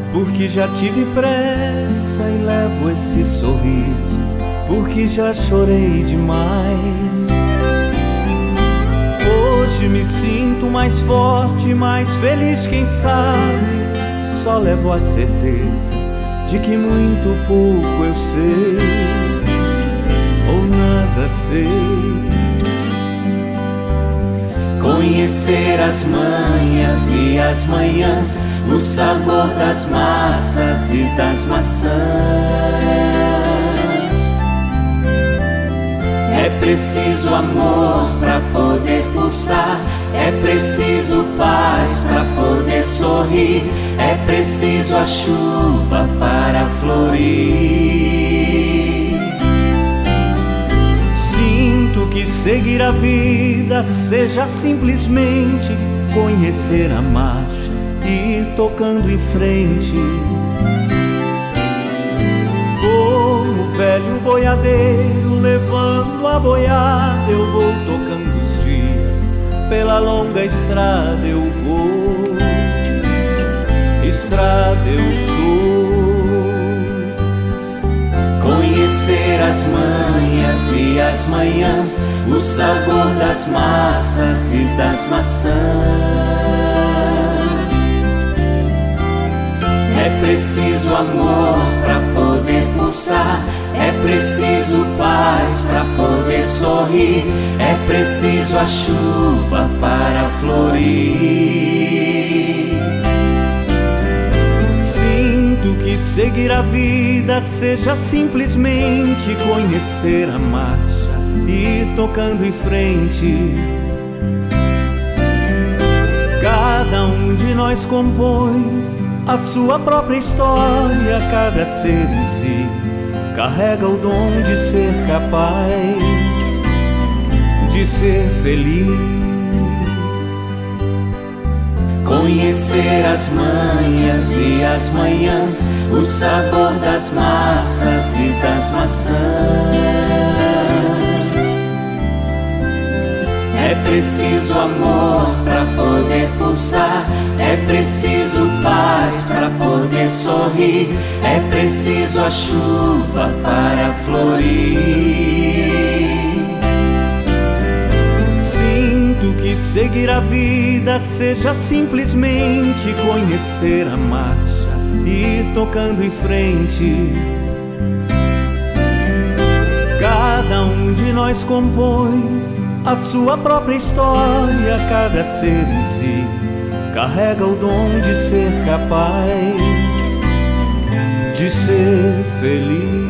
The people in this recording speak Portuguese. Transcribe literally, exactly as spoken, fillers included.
porque já tive pressa e levo esse sorriso, porque já chorei demais. Hoje me sinto mais forte, mais feliz, quem sabe. Só levo a certeza de que muito pouco eu sei, ou nada sei. Conhecer as manhas e as manhãs, o sabor das massas e das maçãs. É preciso amor pra poder pulsar, é preciso paz pra poder sorrir, é preciso a chuva para florir. Sinto que seguir a vida seja simplesmente conhecer a marcha e ir tocando em frente. Como velho boiadeiro levando a boiada, eu vou tocando os dias, pela longa estrada eu vou, estrada eu sou. Conhecer as manhas e as manhãs, o sabor das massas e das maçãs. É preciso amor pra poder pulsar, é preciso paz pra poder sorrir, é preciso a chuva para florir. Sinto que seguir a vida seja simplesmente conhecer a marcha e ir tocando em frente. Cada um de nós compõe a sua própria história, cada ser em si carrega o dom de ser capaz de ser feliz. Conhecer as manhas e as manhãs, o sabor das massas e das maçãs. É preciso amor pra poder pulsar, é preciso paz pra poder sorrir, é preciso a chuva para florir. Sinto que seguir a vida seja simplesmente conhecer a marcha e ir tocando em frente. Cada um de nós compõe a sua própria história, cada ser em si carrega o dom de ser capaz de ser feliz.